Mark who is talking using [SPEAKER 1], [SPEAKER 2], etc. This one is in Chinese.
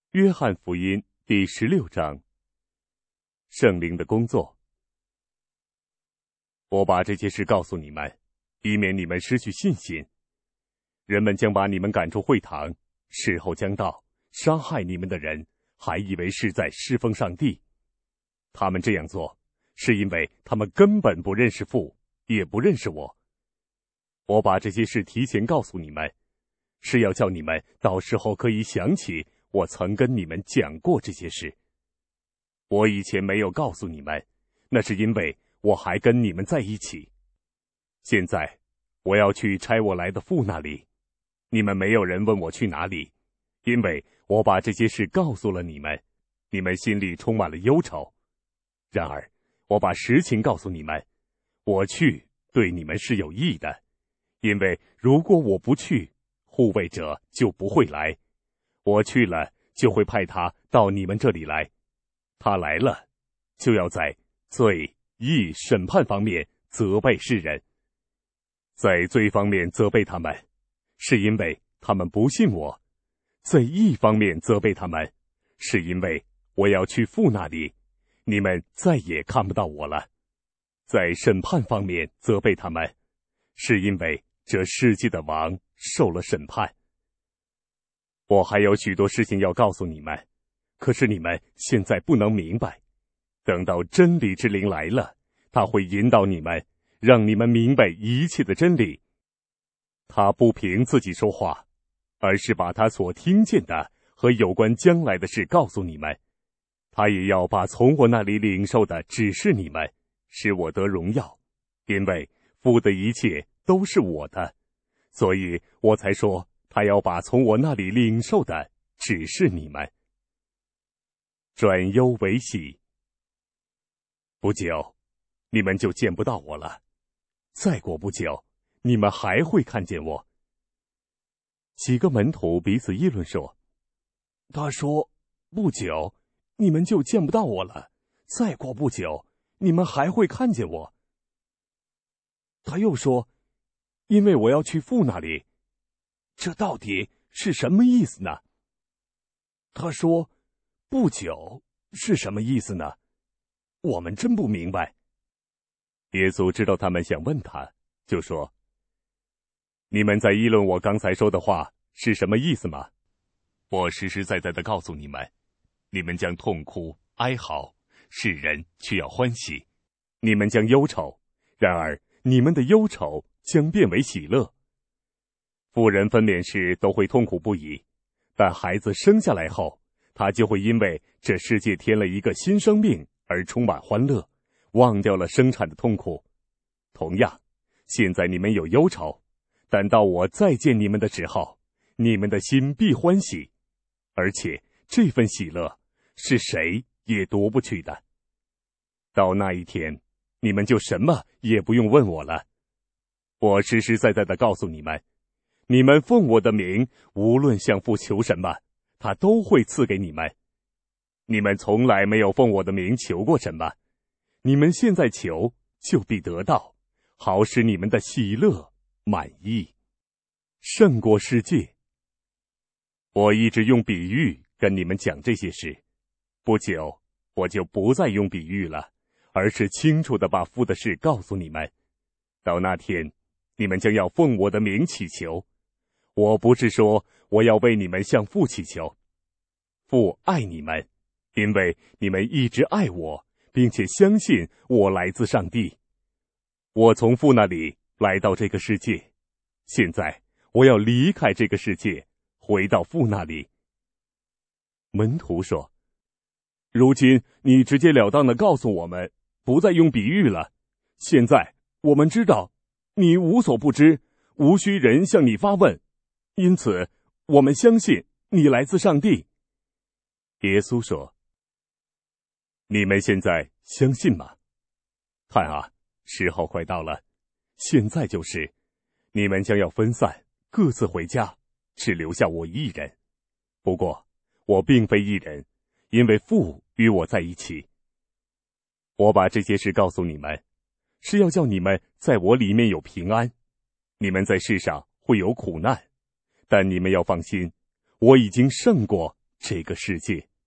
[SPEAKER 1] 约翰福音第16章，圣灵的工作。我把这些事告诉你们，以免你们失去信心。人们将把你们赶出会堂，时候将到，杀害你们的人还以为是在侍奉上帝。他们这样做，是因为他们根本不认识父，也不认识我。我把这些事提前告诉你们，是要叫你们到时候可以想起我曾跟你们讲过这些事。我以前没有告诉你们，那是因为我还跟你们在一起。现在我要去差我来的父那里，你们没有人问我去哪里，因为我把这些事告诉了你们，你们心里充满了忧愁。然而我把实情告诉你们，我去对你们是有益的，因为如果我不去，护卫者就不会来。我去了，就会派他到你们这里来。他来了，就要在罪、义、审判方面责备世人。在罪方面责备他们，是因为他们不信我；在义方面责备他们，是因为我要去父那里，你们再也看不到我了。在审判方面责备他们，是因为这世界的王受了审判。我还有许多事情要告诉你们，可是你们现在不能明白。等到真理之灵来了，他会引导你们，让你们明白一切的真理。他不凭自己说话，而是把他所听见的和有关将来的事告诉你们。他也要把从我那里领受的指示你们，使我得荣耀。因为父的一切都是我的，所以我才说他要把从我那里领受的指示你们。转忧为喜。不久，你们就见不到我了；再过不久，你们还会看见我。几个门徒彼此议论说：他说，不久，你们就见不到我了；再过不久，你们还会看见我。他又说，因为我要去父那里。这到底是什么意思呢？他说，不久是什么意思呢？我们真不明白。耶稣知道他们想问他，就说：你们在议论我刚才说的话是什么意思吗？我实实在在的告诉你们，你们将痛哭哀嚎，世人却要欢喜；你们将忧愁，然而你们的忧愁将变为喜乐。妇人分娩时都会痛苦不已，但孩子生下来后，他就会因为这世界添了一个新生命而充满欢乐，忘掉了生产的痛苦。同样，现在你们有忧愁，但到我再见你们的时候，你们的心必欢喜，而且这份喜乐是谁也夺不去的。到那一天，你们就什么也不用问我了。我实实在在的告诉你们，你们奉我的名，无论向父求什么，他都会赐给你们。你们从来没有奉我的名求过什么，你们现在求，就必得到，好使你们的喜乐满意，胜过世界。我一直用比喻跟你们讲这些事，不久我就不再用比喻了，而是清楚地把父的事告诉你们。到那天，你们将要奉我的名祈求。我不是说我要为你们向父祈求，父爱你们，因为你们一直爱我，并且相信我来自上帝。我从父那里来到这个世界，现在我要离开这个世界，回到父那里。门徒说：如今你直截了当地告诉我们，不再用比喻了。现在我们知道你无所不知，无需人向你发问，因此我们相信你来自上帝。耶稣说：你们现在相信吗？看啊，时候快到了，现在就是，你们将要分散，各自回家，只留下我一人。不过我并非一人，因为父与我在一起。我把这些事告诉你们，是要叫你们在我里面有平安。你们在世上会有苦难，但你们要放心，我已经胜过这个世界